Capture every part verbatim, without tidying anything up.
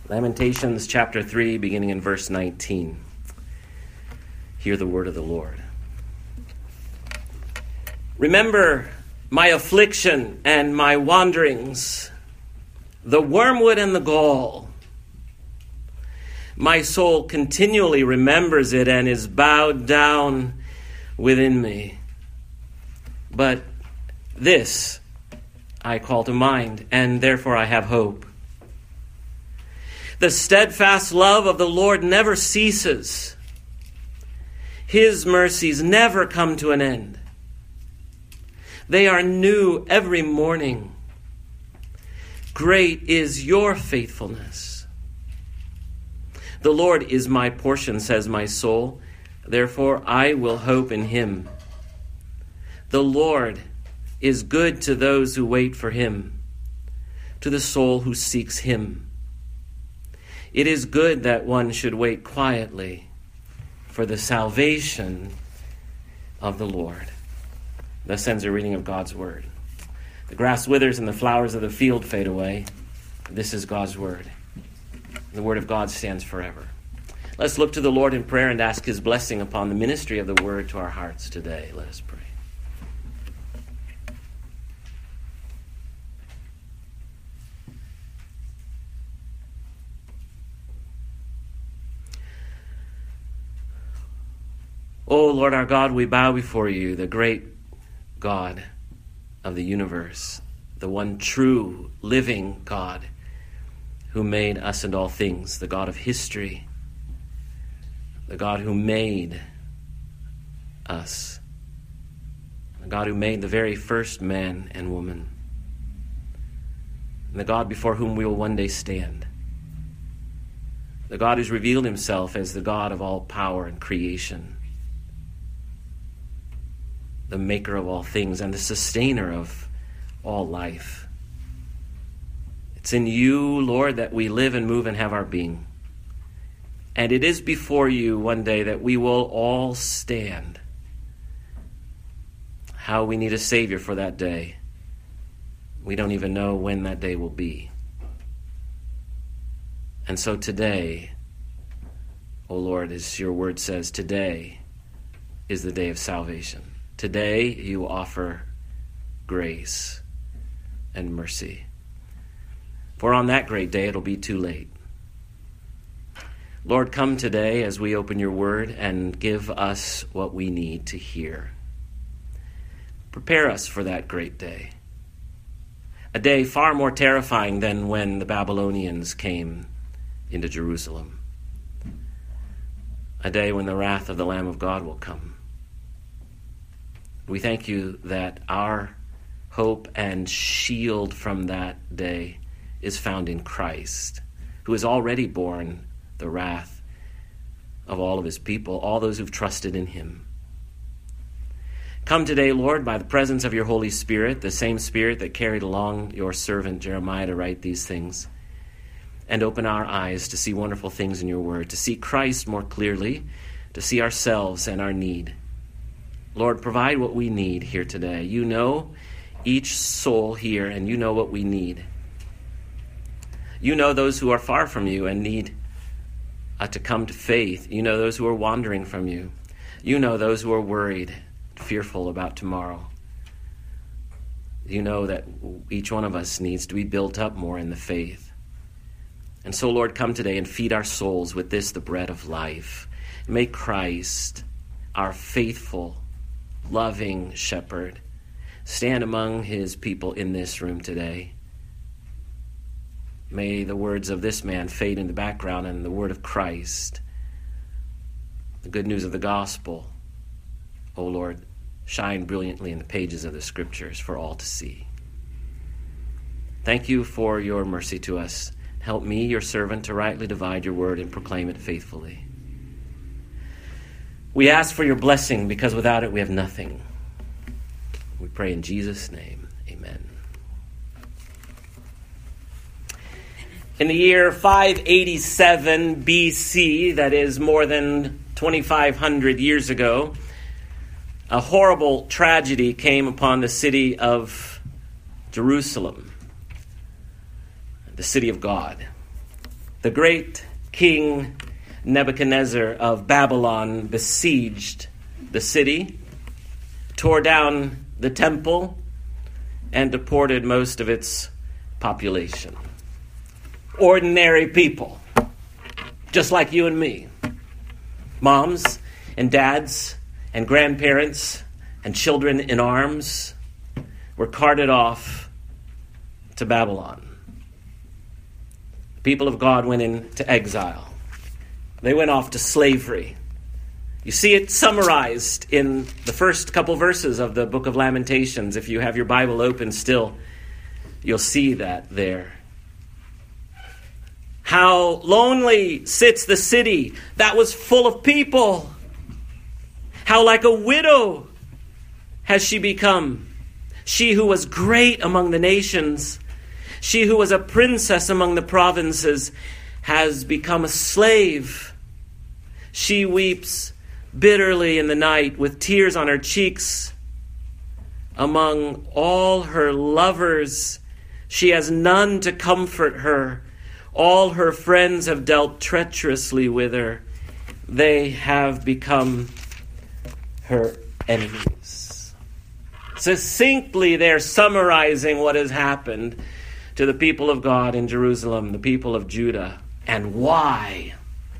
Lamentations chapter three, beginning in verse nineteen. Hear the word of the Lord. Remember my affliction and my wanderings, the wormwood and the gall. My soul continually remembers it and is bowed down within me. But this I call to mind, and therefore I have hope. The steadfast love of the Lord never ceases. His mercies never come to an end. They are new every morning. Great is your faithfulness. The Lord is my portion, says my soul. Therefore I will hope in him. The Lord is good to those who wait for him, to the soul who seeks him. It is good that one should wait quietly for the salvation of the Lord. Thus ends a reading of God's word. The grass withers and the flowers of the field fade away. This is God's word. The word of God stands forever. Let's look to the Lord in prayer and ask his blessing upon the ministry of the word to our hearts today. Let us pray. O Lord our God, we bow before you, the great God of the universe, the one true living God who made us and all things, the God of history, the God who made us, the God who made the very first man and woman, and the God before whom we will one day stand, the God who's revealed himself as the God of all power and creation, the maker of all things and the sustainer of all life. It's in you, Lord, that we live and move and have our being. And it is before you one day that we will all stand. How we need a Savior for that day. We don't even know when that day will be. And so today, O Lord, as your word says, today is the day of salvation. Today you offer grace and mercy. For on that great day it'll be too late. Lord, come today as we open your word and give us what we need to hear. Prepare us for that great day. A day far more terrifying than when the Babylonians came into Jerusalem. A day when the wrath of the Lamb of God will come. We thank you that our hope and shield from that day is found in Christ, who has already borne the wrath of all of his people, all those who've trusted in him. Come today, Lord, by the presence of your Holy Spirit, the same Spirit that carried along your servant Jeremiah to write these things, and open our eyes to see wonderful things in your word, to see Christ more clearly, to see ourselves and our need. Lord, provide what we need here today. You know each soul here, and you know what we need. You know those who are far from you and need uh, to come to faith. You know those who are wandering from you. You know those who are worried, fearful about tomorrow. You know that each one of us needs to be built up more in the faith. And so, Lord, come today and feed our souls with this, the bread of life. May Christ, our faithful, loving shepherd, stand among his people in this room today. May the words of this man fade in the background and the word of Christ, the good news of the gospel, O Lord, shine brilliantly in the pages of the scriptures for all to see. Thank you for your mercy to us. Help me, your servant, to rightly divide your word and proclaim it faithfully. We ask for your blessing because without it we have nothing. We pray in Jesus' name. Amen. In the year five eighty-seven B C, that is more than twenty-five hundred years ago, a horrible tragedy came upon the city of Jerusalem, the city of God. The great King Nebuchadnezzar of Babylon besieged the city, tore down the temple, and deported most of its population. Ordinary people, just like you and me. Moms and dads and grandparents and children in arms were carted off to Babylon. The people of God went into exile. They went off to slavery. You see it summarized in the first couple verses of the book of Lamentations. If you have your Bible open still, you'll see that there. How lonely sits the city that was full of people. How like a widow has she become. She who was great among the nations, she who was a princess among the provinces, has become a slave. She weeps bitterly in the night with tears on her cheeks. Among all her lovers, she has none to comfort her. All her friends have dealt treacherously with her. They have become her enemies. Succinctly, they're summarizing what has happened to the people of God in Jerusalem, the people of Judah, and why.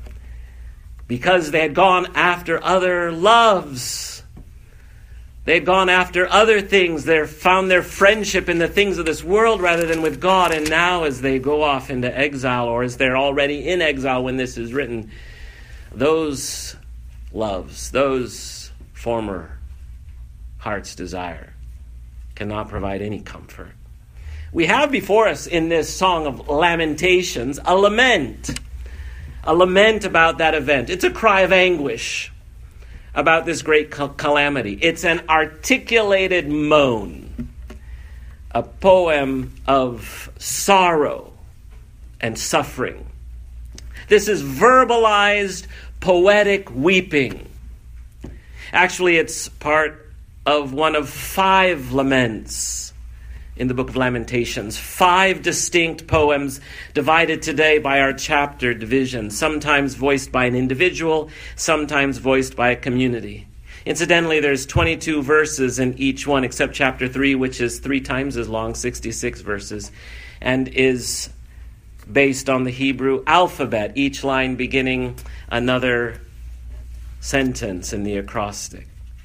Because they had gone after other loves. They had gone after other things. They found their friendship in the things of this world rather than with God. And now as they go off into exile, or as they're already in exile when this is written, those loves, those former heart's desire cannot provide any comfort. We have before us in this song of Lamentations a lament. A lament about that event. It's a cry of anguish about this great calamity. It's an articulated moan, a poem of sorrow and suffering. This is verbalized, poetic weeping. Actually, it's part of one of five laments in the book of Lamentations. Five distinct poems divided today by our chapter division, sometimes voiced by an individual, sometimes voiced by a community. Incidentally, there's twenty-two verses in each one, except chapter three, which is three times as long, sixty-six verses, and is based on the Hebrew alphabet, each line beginning another sentence in the acrostic.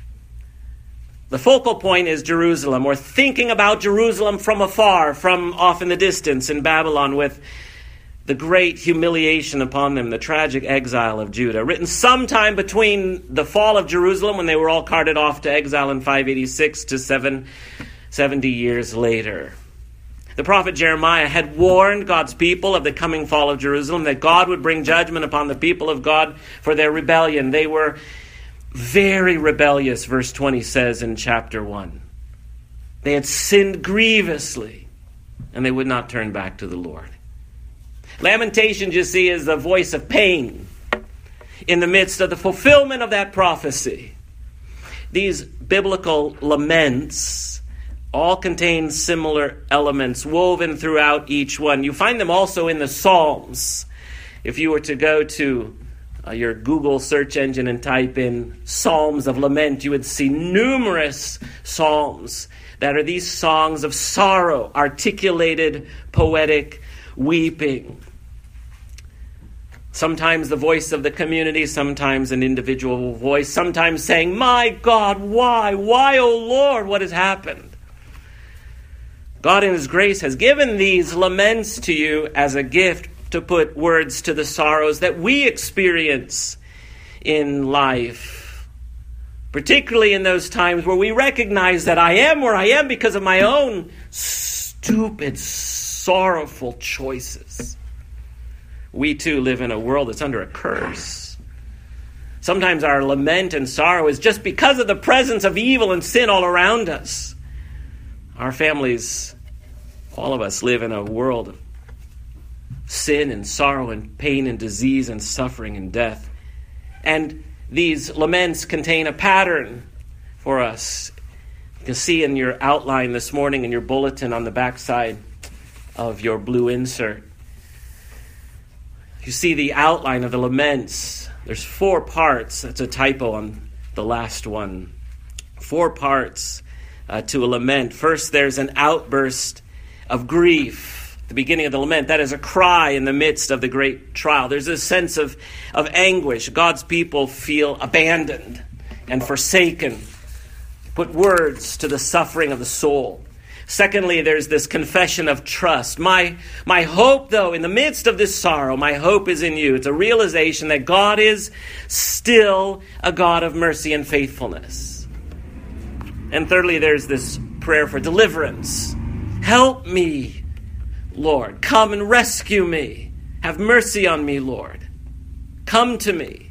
The focal point is Jerusalem. We're thinking about Jerusalem from afar, from off in the distance in Babylon, with the great humiliation upon them, the tragic exile of Judah, written sometime between the fall of Jerusalem, when they were all carted off to exile in five eighty-six, to seven, seventy years later. The prophet Jeremiah had warned God's people of the coming fall of Jerusalem, that God would bring judgment upon the people of God for their rebellion. They were very rebellious, verse twenty says in chapter one. They had sinned grievously, and they would not turn back to the Lord. Lamentations, you see, is the voice of pain in the midst of the fulfillment of that prophecy. These biblical laments all contain similar elements woven throughout each one. You find them also in the Psalms. If you were to go to Uh, your Google search engine and type in Psalms of Lament, you would see numerous psalms that are these songs of sorrow, articulated, poetic weeping. Sometimes the voice of the community, sometimes an individual voice, sometimes saying, "My God, why? Why, O Lord, what has happened?" God in His grace has given these laments to you as a gift to put words to the sorrows that we experience in life, particularly in those times where we recognize that I am where I am because of my own stupid, sorrowful choices. We too live in a world that's under a curse. Sometimes our lament and sorrow is just because of the presence of evil and sin all around us. Our families, all of us, live in a world of sin and sorrow and pain and disease and suffering and death. And these laments contain a pattern for us. You can see in your outline this morning in your bulletin on the backside of your blue insert You see the outline of the laments. There's four parts. That's a typo on the last one. Four parts uh, to a lament. First, there's an outburst of grief. The beginning of the lament, that is a cry in the midst of the great trial. There's a sense of, of anguish. God's people feel abandoned and forsaken. Put words to the suffering of the soul. Secondly, there's this confession of trust. My, my hope, though, in the midst of this sorrow, my hope is in you. It's a realization that God is still a God of mercy and faithfulness. And thirdly, there's this prayer for deliverance. Help me, Lord. Come and rescue me. Have mercy on me, Lord. Come to me.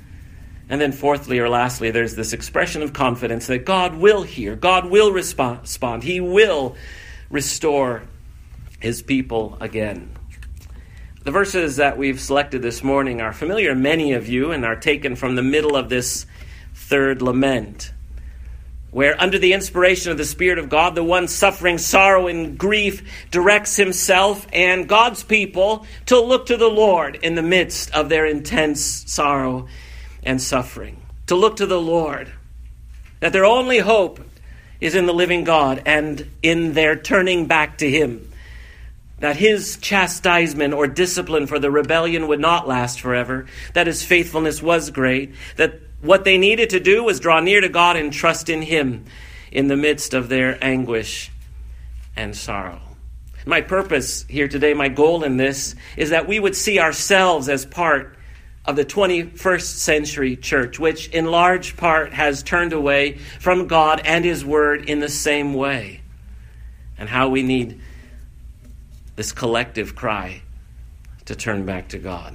And then fourthly or lastly, there's this expression of confidence that God will hear. God will respond. He will restore his people again. The verses that we've selected this morning are familiar to many of you and are taken from the middle of this third lament, where under the inspiration of the Spirit of God, the one suffering sorrow and grief directs himself and God's people to look to the Lord in the midst of their intense sorrow and suffering. To look to the Lord. That their only hope is in the living God and in their turning back to him. That his chastisement or discipline for the rebellion would not last forever. That his faithfulness was great. That what they needed to do was draw near to God and trust in him in the midst of their anguish and sorrow. My purpose here today, my goal in this, is that we would see ourselves as part of the twenty-first century church, which in large part has turned away from God and his word in the same way. And how we need this collective cry to turn back to God.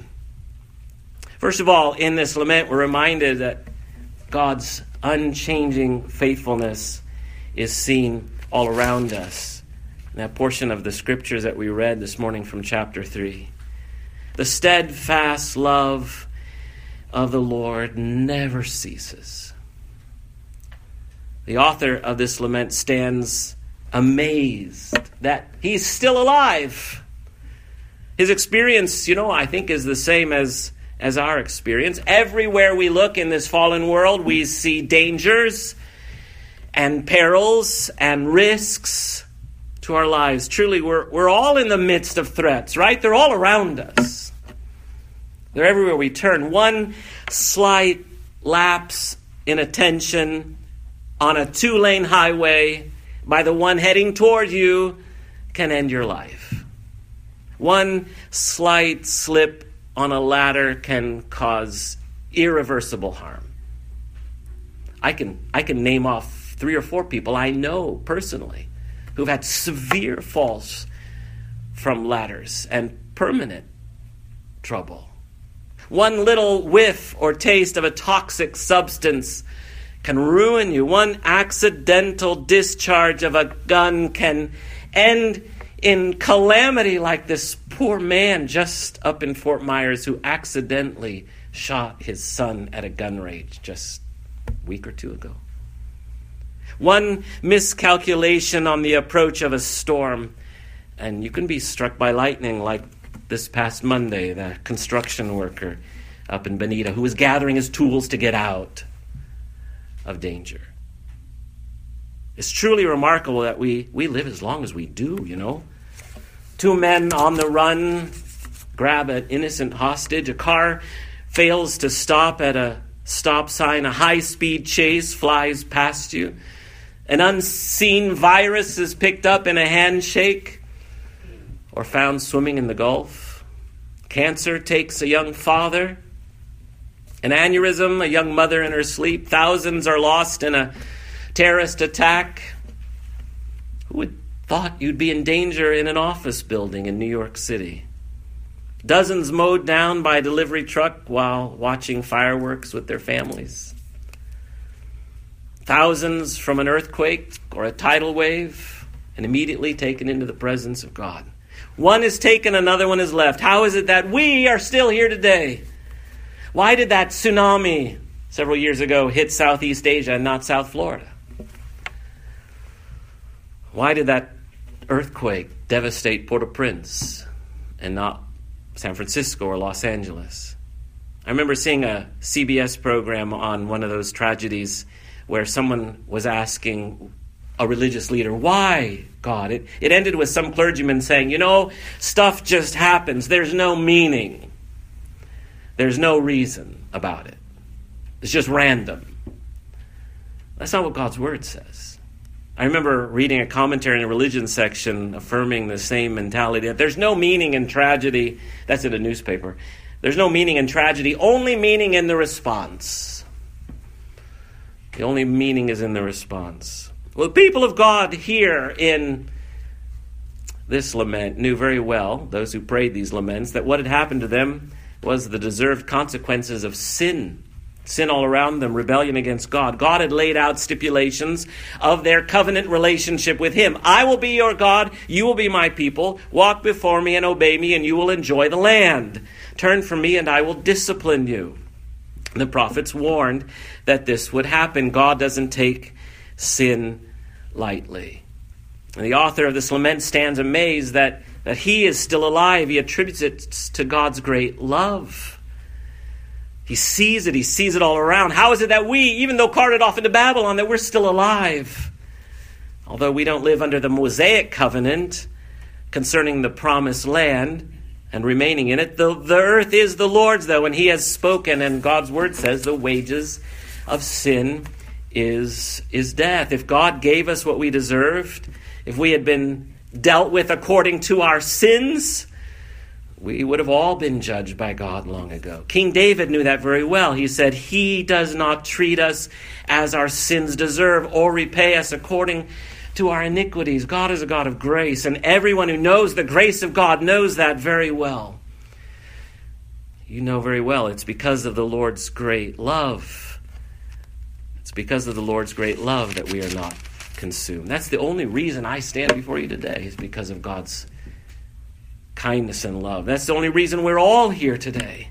First of all, in this lament, we're reminded that God's unchanging faithfulness is seen all around us. In that portion of the scriptures that we read this morning from chapter three. The steadfast love of the Lord never ceases. The author of this lament stands amazed that he's still alive. His experience, you know, I think is the same as, as our experience. Everywhere we look in this fallen world, we see dangers and perils and risks to our lives. Truly, we're, we're all in the midst of threats, right? They're all around us. They're everywhere we turn. One slight lapse in attention on a two-lane highway by the one heading toward you can end your life. One slight slip on a ladder can cause irreversible harm. I can, I can name off three or four people I know personally who've had severe falls from ladders and permanent trouble. One little whiff or taste of a toxic substance can ruin you. One accidental discharge of a gun can end in calamity, like this poor man just up in Fort Myers who accidentally shot his son at a gun range just a week or two ago. One miscalculation on the approach of a storm, and you can be struck by lightning like this past Monday, the construction worker up in Bonita who was gathering his tools to get out of danger. It's truly remarkable that we, we live as long as we do, you know. Two men on the run grab an innocent hostage. A car fails to stop at a stop sign. A high-speed chase flies past you. An unseen virus is picked up in a handshake or found swimming in the Gulf. Cancer takes a young father. An aneurysm, a young mother in her sleep. Thousands are lost in a terrorist attack. Who would thought you'd be in danger in an office building in New York City? Dozens mowed down by a delivery truck while watching fireworks with their families. Thousands from an earthquake or a tidal wave and immediately taken into the presence of God. One is taken, another one is left. How is it that we are still here today? Why did that tsunami several years ago hit Southeast Asia and not South Florida? Why did that earthquake devastate Port-au-Prince and not San Francisco or Los Angeles. I remember seeing a C B S program on one of those tragedies where someone was asking a religious leader, why, God? It, it ended with some clergyman saying, you know, stuff just happens. There's no meaning. There's no reason about it. It's just random. That's not what God's word says. I remember reading a commentary in the religion section affirming the same mentality, that there's no meaning in tragedy. That's in a newspaper. There's no meaning in tragedy, only meaning in the response. The only meaning is in the response. Well, the people of God here in this lament knew very well, those who prayed these laments, that what had happened to them was the deserved consequences of sin. Sin all around them, rebellion against God. God had laid out stipulations of their covenant relationship with him. I will be your God, you will be my people. Walk before me and obey me, and you will enjoy the land. Turn from me, and I will discipline you. The prophets warned that this would happen. God doesn't take sin lightly. And the author of this lament stands amazed that, that he is still alive. He attributes it to God's great love. He sees it. He sees it all around. How is it that we, even though carted off into Babylon, that we're still alive? Although we don't live under the Mosaic covenant concerning the promised land and remaining in it, the, the earth is the Lord's, though, and he has spoken, and God's word says the wages of sin is, is death. If God gave us what we deserved, if we had been dealt with according to our sins, we would have all been judged by God long ago. King David knew that very well. He said, he does not treat us as our sins deserve or repay us according to our iniquities. God is a God of grace, and everyone who knows the grace of God knows that very well. You know very well it's because of the Lord's great love. It's because of the Lord's great love that we are not consumed. That's the only reason I stand before you today, is because of God's kindness and love. That's the only reason we're all here today.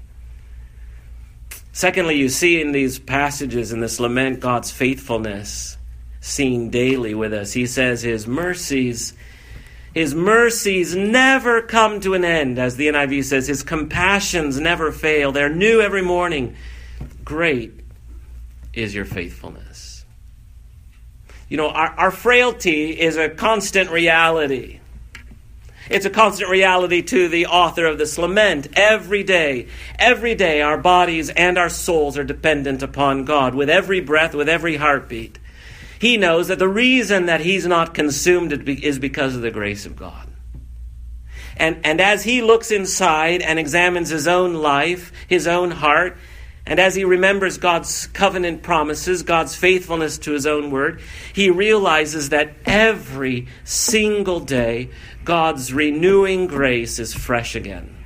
Secondly, you see in these passages, in this lament, God's faithfulness seen daily with us. He says his mercies, his mercies never come to an end. As the N I V says, his compassions never fail. They're new every morning. Great is your faithfulness. You know, our, our frailty is a constant reality. It's a constant reality to the author of this lament. Every day, every day, our bodies and our souls are dependent upon God. With every breath, with every heartbeat, he knows that the reason that he's not consumed is because of the grace of God. And, and as he looks inside and examines his own life, his own heart, and as he remembers God's covenant promises, God's faithfulness to his own word, he realizes that every single day, God's renewing grace is fresh again,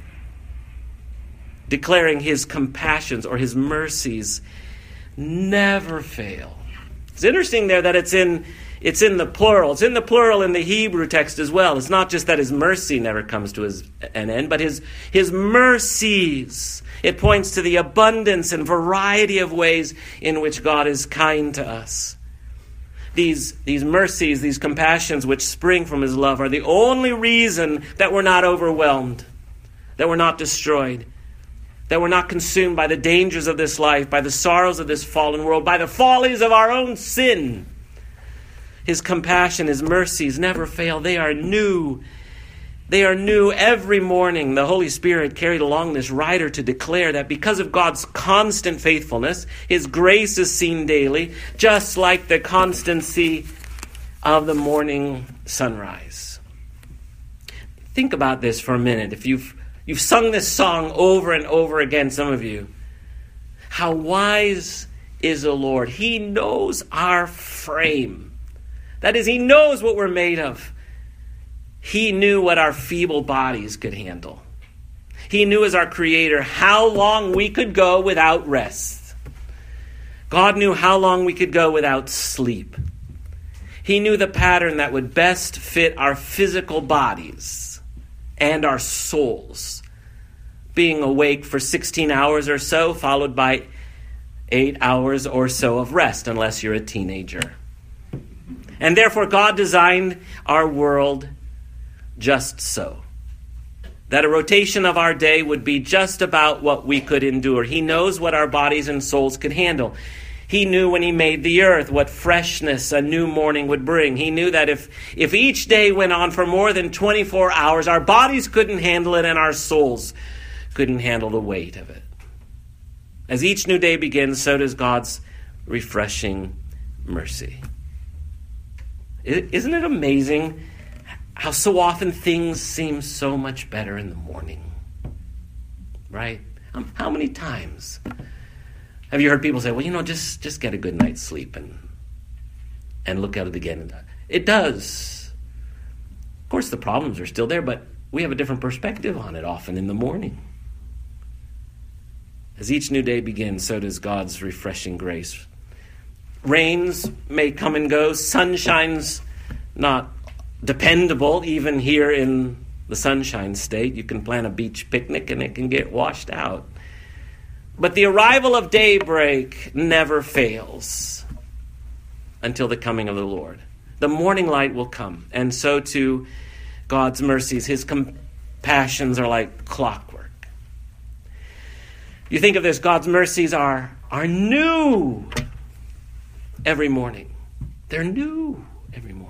declaring his compassions or his mercies never fail. It's interesting there that it's in it's in the plural. It's in the plural in the Hebrew text as well. It's not just that his mercy never comes to his, an end, but his, his mercies. It points to the abundance and variety of ways in which God is kind to us. These, these mercies, these compassions which spring from his love are the only reason that we're not overwhelmed, that we're not destroyed, that we're not consumed by the dangers of this life, by the sorrows of this fallen world, by the follies of our own sin. His compassion, his mercies never fail. They are new. They are new every morning. The Holy Spirit carried along this rider to declare that because of God's constant faithfulness, his grace is seen daily, just like the constancy of the morning sunrise. Think about this for a minute. If you've you've sung this song over and over again, some of you, how wise is the Lord. He knows our frame. That is, he knows what we're made of. He knew what our feeble bodies could handle. He knew as our creator how long we could go without rest. God knew how long we could go without sleep. He knew the pattern that would best fit our physical bodies and our souls. Being awake for sixteen hours or so, followed by eight hours or so of rest, unless you're a teenager. And therefore God designed our world just so. that a rotation of our day would be just about what we could endure. He knows what our bodies and souls could handle. He knew when he made the earth what freshness a new morning would bring. He knew that if, if each day went on for more than twenty-four hours, our bodies couldn't handle it and our souls couldn't handle the weight of it. As each new day begins, so does God's refreshing mercy. Isn't it amazing how so often things seem so much better in the morning? Right? How many times have you heard people say, well, you know, just, just get a good night's sleep and, and look at it again? It does. Of course, the problems are still there, but we have a different perspective on it often in the morning. As each new day begins, so does God's refreshing grace. Rains may come and go. Sunshine's not dependable, even here in the Sunshine State. You can plan a beach picnic and it can get washed out. But the arrival of daybreak never fails until the coming of the Lord. The morning light will come, and so too God's mercies. His compassions are like clockwork. You think of this, God's mercies are, are new every morning. They're new every morning.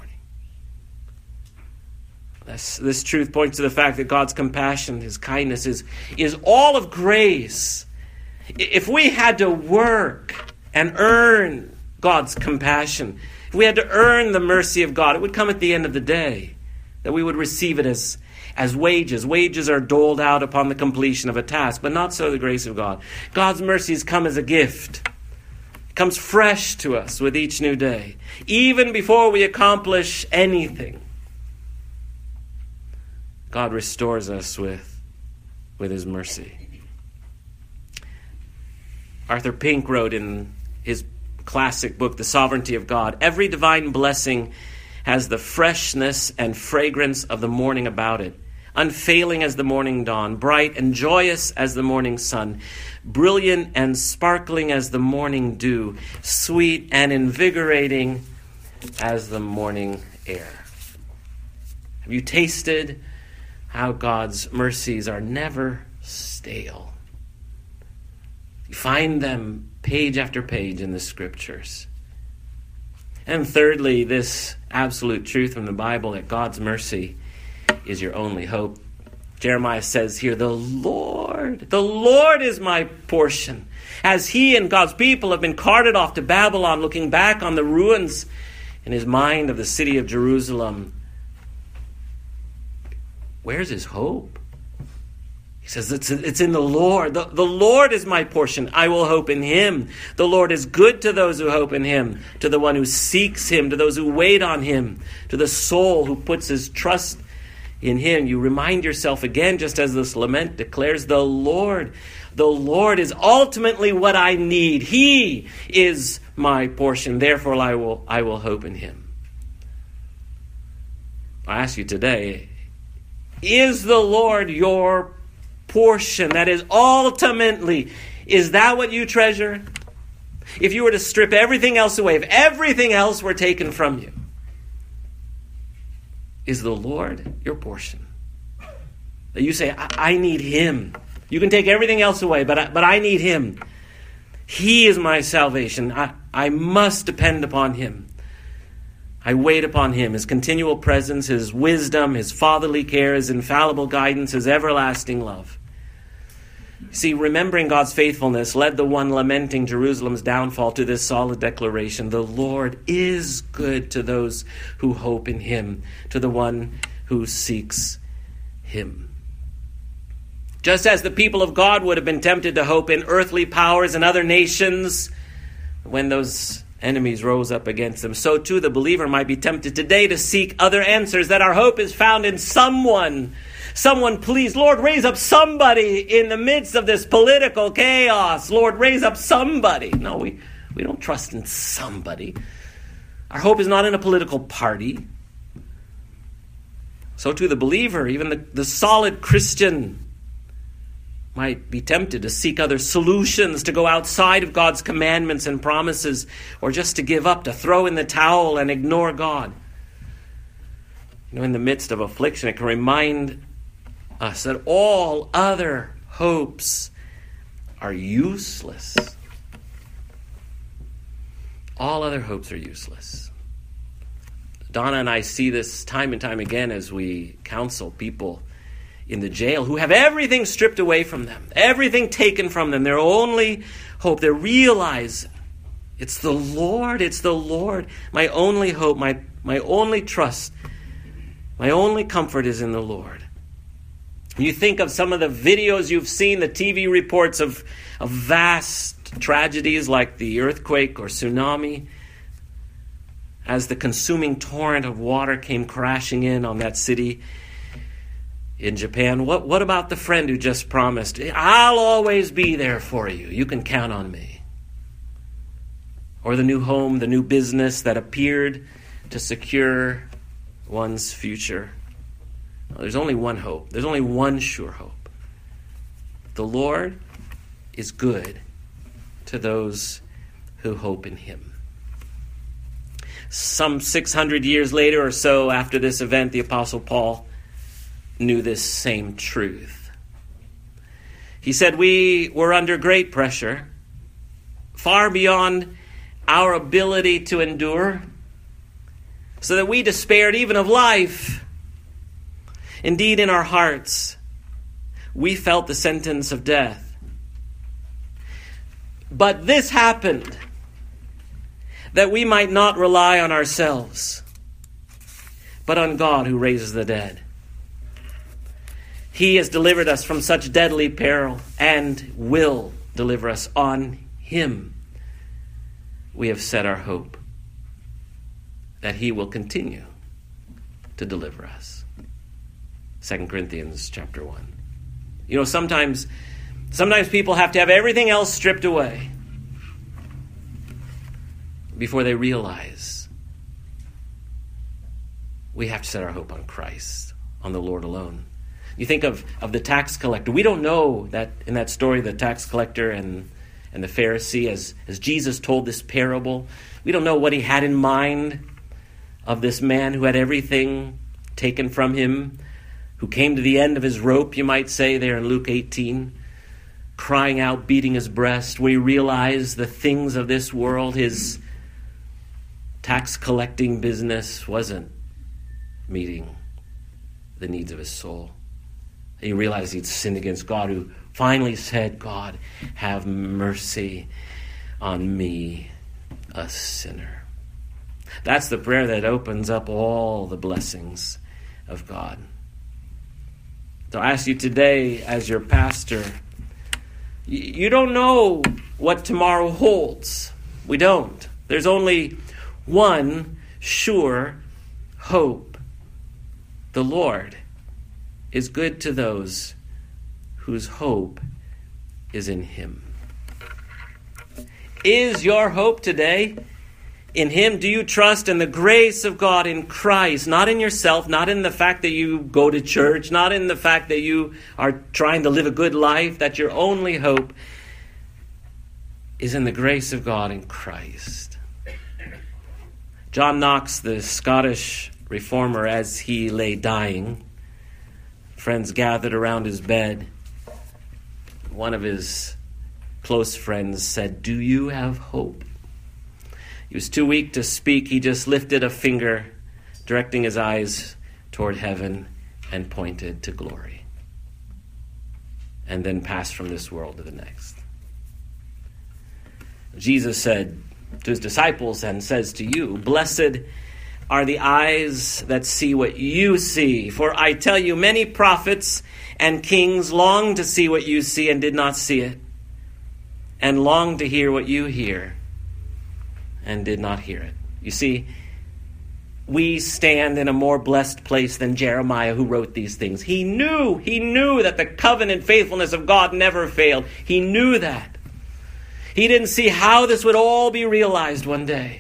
This, this truth points to the fact that God's compassion, his kindness is, is all of grace. If we had to work and earn God's compassion, if we had to earn the mercy of God, it would come at the end of the day, that we would receive it as, as wages. Wages are doled out upon the completion of a task, but not so the grace of God. God's mercies come as a gift. Comes fresh to us with each new day, even before we accomplish anything. God restores us with, with his mercy. Arthur Pink wrote in his classic book, The Sovereignty of God, every divine blessing has the freshness and fragrance of the morning about it, unfailing as the morning dawn, bright and joyous as the morning sun, brilliant and sparkling as the morning dew, sweet and invigorating as the morning air. Have you tasted how God's mercies are never stale? You find them page after page in the scriptures. And thirdly, this absolute truth from the Bible that God's mercy is your only hope. Jeremiah says here, the Lord, the Lord is my portion. As he and God's people have been carted off to Babylon, looking back on the ruins in his mind of the city of Jerusalem, where's his hope? He says, it's, it's in the Lord. The, the Lord is my portion. I will hope in him. The Lord is good to those who hope in him, to the one who seeks him, to those who wait on him, to the soul who puts his trust in him. You remind yourself again, just as this lament declares, the Lord, the Lord is ultimately what I need. He is my portion. Therefore, I will, I will hope in him. I ask you today, is the Lord your portion? That is ultimately, is that what you treasure? If you were to strip everything else away, if everything else were taken from you, is the Lord your portion? That you say, I, I need him. You can take everything else away, but I, but I need him. He is my salvation. I, I must depend upon him. I wait upon him, his continual presence, his wisdom, his fatherly care, his infallible guidance, his everlasting love. See, remembering God's faithfulness led the one lamenting Jerusalem's downfall to this solid declaration: the Lord is good to those who hope in him, to the one who seeks him. Just as the people of God would have been tempted to hope in earthly powers and other nations when those enemies rose up against them, so too the believer might be tempted today to seek other answers, that our hope is found in someone. Someone, please, Lord, raise up somebody in the midst of this political chaos. Lord, raise up somebody. No, we, we don't trust in somebody. Our hope is not in a political party. So too the believer, even the, the solid Christian, might be tempted to seek other solutions, to go outside of God's commandments and promises, or just to give up, to throw in the towel and ignore God. You know, in the midst of affliction, it can remind us that all other hopes are useless. All other hopes are useless. Donna and I see this time and time again as we counsel people in the jail who have everything stripped away from them, everything taken from them, their only hope. They realize it's the Lord, it's the Lord. My only hope, my, my only trust, my only comfort is in the Lord. You think of some of the videos you've seen, the T V reports of, of vast tragedies like the earthquake or tsunami, as the consuming torrent of water came crashing in on that city in Japan. What, what about the friend who just promised, I'll always be there for you. You can count on me. Or the new home, the new business that appeared to secure one's future. Well, there's only one hope. There's only one sure hope. The Lord is good to those who hope in him. Some six hundred years later or so after this event, the Apostle Paul knew this same truth. He said, we were under great pressure, far beyond our ability to endure, so that we despaired even of life. Indeed, in our hearts, we felt the sentence of death. But this happened, that we might not rely on ourselves, but on God who raises the dead. He has delivered us from such deadly peril and will deliver us. On him we have set our hope that he will continue to deliver us. Second Corinthians chapter one. You know, sometimes, sometimes people have to have everything else stripped away before they realize we have to set our hope on Christ, on the Lord alone. You think of, of the tax collector. We don't know that in that story, the tax collector and, and the Pharisee, as, as Jesus told this parable, we don't know what he had in mind of this man who had everything taken from him, who came to the end of his rope, you might say, there in Luke eighteen, crying out, beating his breast, where he realized the things of this world, his tax collecting business wasn't meeting the needs of his soul. He realized he'd sinned against God, who finally said, God, have mercy on me, a sinner. That's the prayer that opens up all the blessings of God. So I ask you today, as your pastor, you don't know what tomorrow holds. We don't. There's only one sure hope. The Lord is good to those whose hope is in him. Is your hope today in him? Do you trust in the grace of God in Christ, not in yourself, not in the fact that you go to church, not in the fact that you are trying to live a good life, that your only hope is in the grace of God in Christ? John Knox, the Scottish reformer, as he lay dying, friends gathered around his bed. One of his close friends said, "Do you have hope?" He was too weak to speak. He just lifted a finger, directing his eyes toward heaven, and pointed to glory, and then passed from this world to the next. Jesus said to his disciples, and says to you, "Blessed are the eyes that see what you see. For I tell you, many prophets and kings longed to see what you see and did not see it, and longed to hear what you hear and did not hear it." You see, we stand in a more blessed place than Jeremiah, who wrote these things. He knew, he knew that the covenant faithfulness of God never failed. He knew that. He didn't see how this would all be realized one day.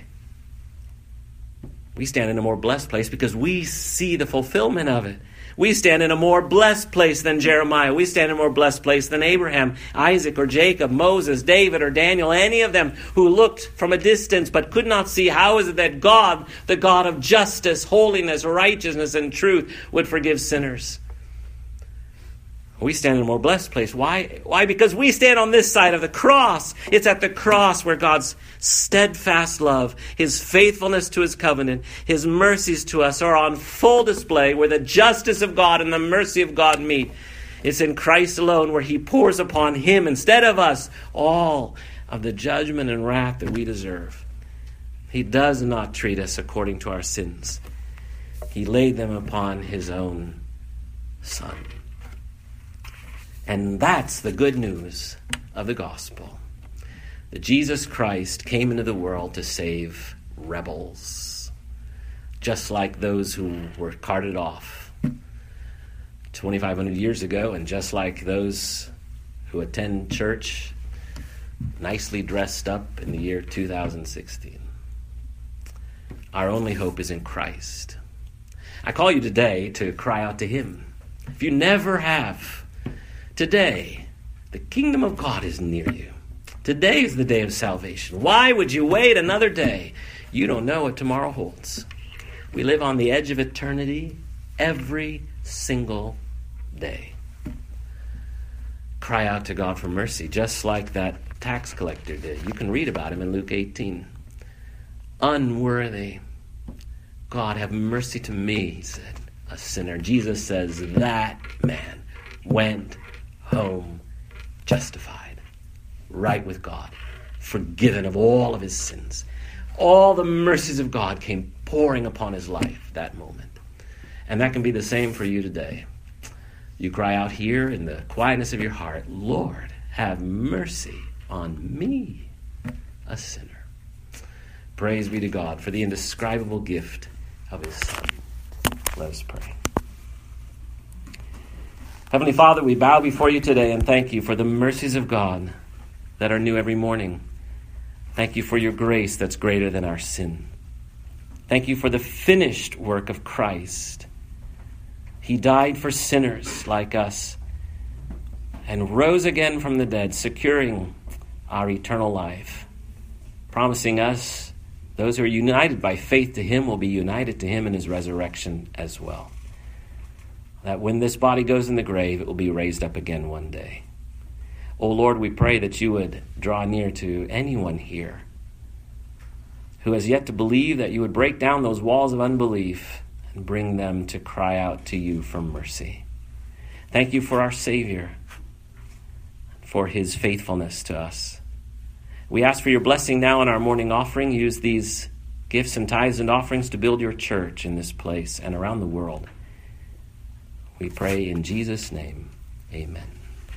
We stand in a more blessed place because we see the fulfillment of it. We stand in a more blessed place than Jeremiah. We stand in a more blessed place than Abraham, Isaac, or Jacob, Moses, David, or Daniel, any of them who looked from a distance but could not see how is it that God, the God of justice, holiness, righteousness, and truth, would forgive sinners. We stand in a more blessed place. Why? Why? Because we stand on this side of the cross. It's at the cross where God's steadfast love, his faithfulness to his covenant, his mercies to us are on full display, where the justice of God and the mercy of God meet. It's in Christ alone where he pours upon him instead of us all of the judgment and wrath that we deserve. He does not treat us according to our sins. He laid them upon his own Son. And that's the good news of the gospel. That Jesus Christ came into the world to save rebels, just like those who were carted off twenty-five hundred years ago, and just like those who attend church nicely dressed up in the year two thousand sixteen. Our only hope is in Christ. I call you today to cry out to him. If you never have, today, the kingdom of God is near you. Today is the day of salvation. Why would you wait another day? You don't know what tomorrow holds. We live on the edge of eternity every single day. Cry out to God for mercy, just like that tax collector did. You can read about him in Luke eighteen. Unworthy. God, have mercy to me, he said, a sinner. Jesus says that man went home justified, right with God, forgiven of all of his sins. All the mercies of God came pouring upon his life that moment. And that can be the same for you today. You cry out here in the quietness of your heart, Lord, have mercy on me, a sinner. Praise be to God for the indescribable gift of his Son. Let us pray. Heavenly Father, we bow before you today and thank you for the mercies of God that are new every morning. Thank you for your grace that's greater than our sin. Thank you for the finished work of Christ. He died for sinners like us and rose again from the dead, securing our eternal life, promising us, those who are united by faith to him will be united to him in his resurrection as well. That when this body goes in the grave, it will be raised up again one day. Oh Lord, we pray that you would draw near to anyone here who has yet to believe, that you would break down those walls of unbelief and bring them to cry out to you for mercy. Thank you for our Savior, for his faithfulness to us. We ask for your blessing now on our morning offering. Use these gifts and tithes and offerings to build your church in this place and around the world. We pray in Jesus' name, amen.